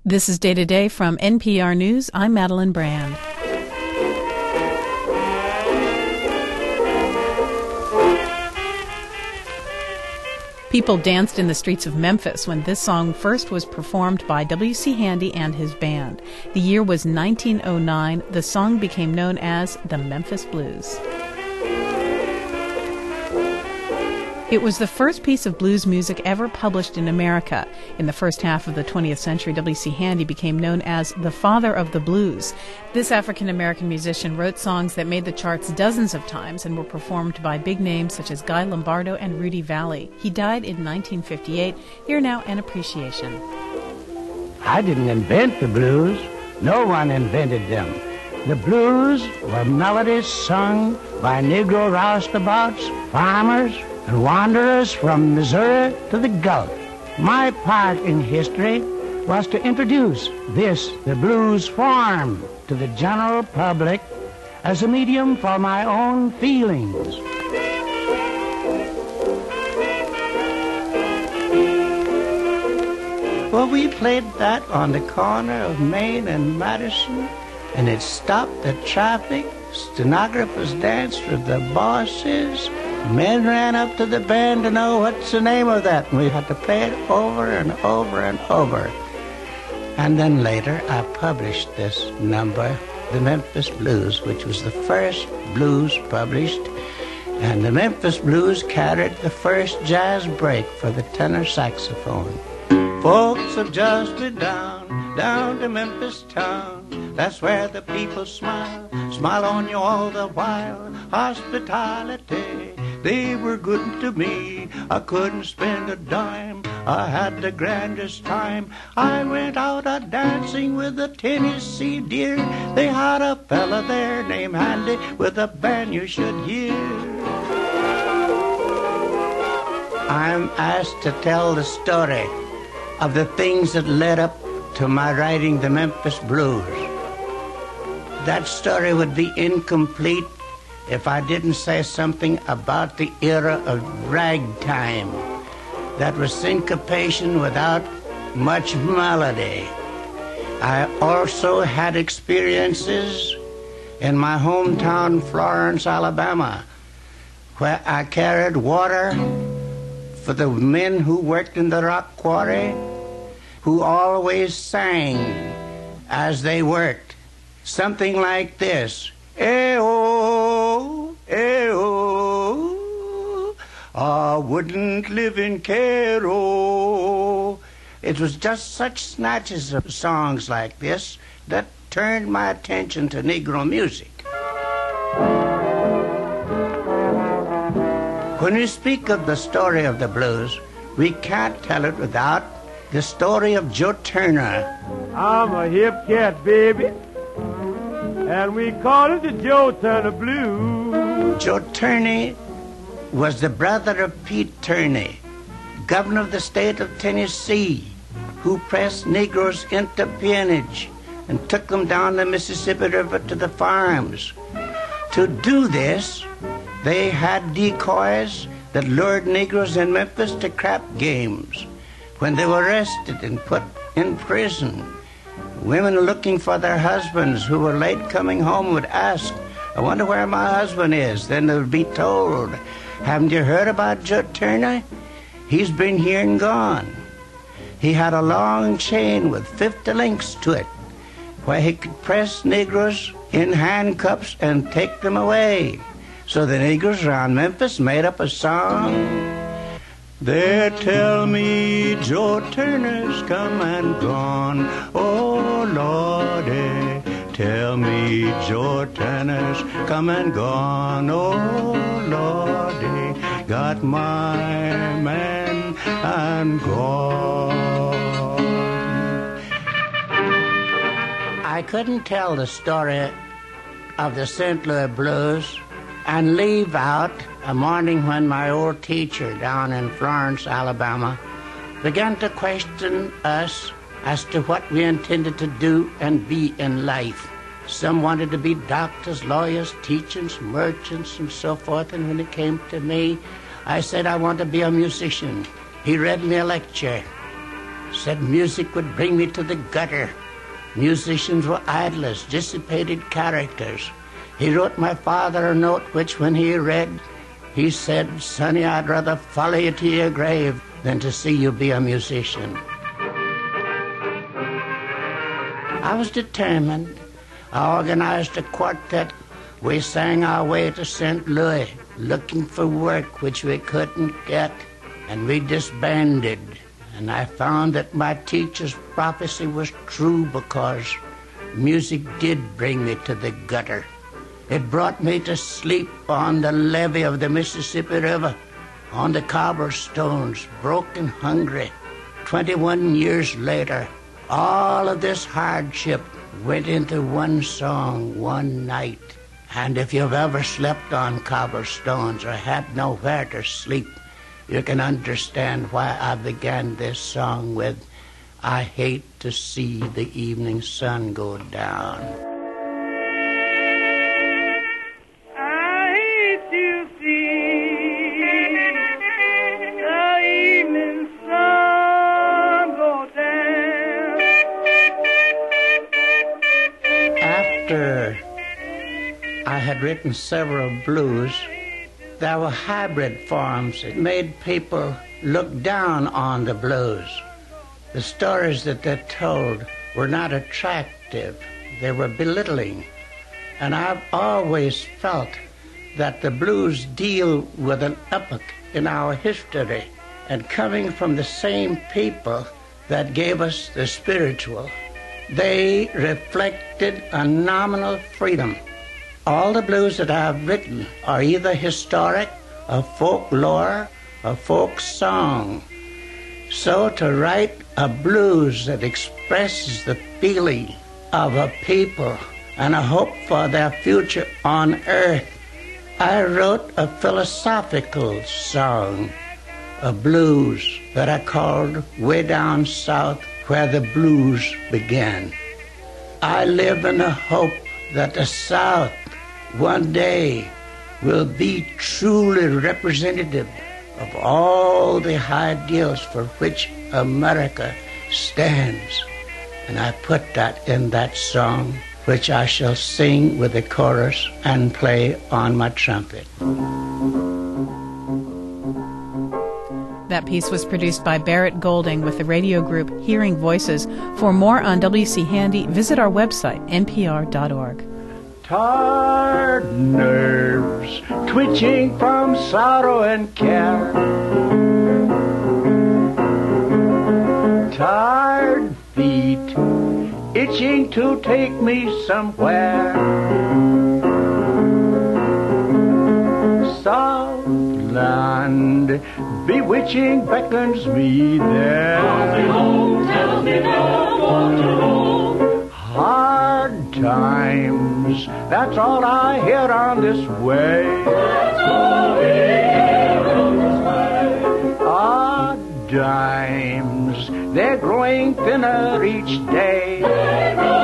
This is Day to Day from NPR News. I'm Madeline Brand. People danced in the streets of Memphis when this song first was performed by W.C. Handy and his band. The year was 1909. The song became known as the Memphis Blues. It was the first piece of blues music ever published in America. In the first half of the 20th century, W.C. Handy became known as the father of the blues. This African-American musician wrote songs that made the charts dozens of times and were performed by big names such as Guy Lombardo and Rudy Vallée. He died in 1958. Here now, an appreciation. I didn't invent the blues. No one invented them. The blues were melodies sung by Negro roustabouts, farmers, and wanderers from Missouri to the Gulf. My part in history was to introduce the blues form, to the general public as a medium for my own feelings. Well, we played that on the corner of Main and Madison, and it stopped the traffic. Stenographers danced with the bosses. Men ran up to the band to know what's the name of that. And we had to play it over and over and over. And then later I published this number, the Memphis Blues, which was the first blues published. And the Memphis Blues carried the first jazz break for the tenor saxophone. Folks have just been down to Memphis town. That's where the people smile on you all the while. Hospitality, they were good to me. I couldn't spend a dime. I had the grandest time. I went out a-dancing with the Tennessee deer. They had a fella there named Handy with a band you should hear. I'm asked to tell the story of the things that led up to my writing the Memphis Blues. That story would be incomplete if I didn't say something about the era of ragtime. That was syncopation without much melody. I also had experiences in my hometown, Florence, Alabama, where I carried water for the men who worked in the rock quarry, who always sang as they worked. Something like this. Eh-oh, eh-oh, I wouldn't live in Cairo. It was just such snatches of songs like this that turned my attention to Negro music. When we speak of the story of the blues, we can't tell it without the story of Joe Turner. I'm a hip cat, baby, and we call it the Joe Turner Blues. Joe Turner was the brother of Pete Turner, governor of the state of Tennessee, who pressed Negroes into peonage and took them down the Mississippi River to the farms. To do this, they had decoys that lured Negroes in Memphis to crap games. When they were arrested and put in prison, women looking for their husbands who were late coming home would ask, I wonder where my husband is. Then they would be told, haven't you heard about Joe Turner? He's been here and gone. He had a long chain with 50 links to it, where he could press Negroes in handcuffs and take them away. So the Negroes around Memphis made up a song. They tell me Joe Turner's come and gone. Oh, Lordy, tell me Joe Turner's come and gone. Oh, Lordy, got my man and gone. I couldn't tell the story of the St. Louis Blues and leave out a morning when my old teacher down in Florence, Alabama, began to question us as to what we intended to do and be in life. Some wanted to be doctors, lawyers, teachers, merchants, and so forth. And when it came to me, I said I want to be a musician. He read me a lecture. said music would bring me to the gutter. Musicians were idlers, dissipated characters. He wrote my father a note which, when he read, he said, "Sonny, I'd rather follow you to your grave than to see you be a musician." I was determined. I organized a quartet. We sang our way to St. Louis, looking for work which we couldn't get, and we disbanded. And I found that my teacher's prophecy was true, because music did bring me to the gutter. It brought me to sleep on the levee of the Mississippi River, on the cobblestones, broken, hungry. 21 years later, all of this hardship went into one song, one night. And if you've ever slept on cobblestones or had nowhere to sleep, you can understand why I began this song with, "I hate to see the evening sun go down." I hate to see the evening sun go down. After I had written several blues, there were hybrid forms that made people look down on the blues. The stories that they told were not attractive. They were belittling. And I've always felt that the blues deal with an epoch in our history, and coming from the same people that gave us the spiritual, they reflected a nominal freedom. All the blues that I've written are either historic, or folklore, or folk song. So to write a blues that expresses the feeling of a people and a hope for their future on earth, I wrote a philosophical song, a blues that I called Way Down South, Where the Blues Began. I live in the hope that the South one day will be truly representative of all the ideals for which America stands. And I put that in that song, which I shall sing with the chorus and play on my trumpet. That piece was produced by Barrett Golding with the radio group Hearing Voices. For more on W.C. Handy, visit our website, npr.org. Tired nerves, twitching from sorrow and care. Tired feet, itching to take me somewhere. Soft land, bewitching beckons me there. Call me home, tell me no more to roam. Hard times, that's all I hear on this way. That's all we hear on this way. Odd dimes, they're growing thinner each day. They grow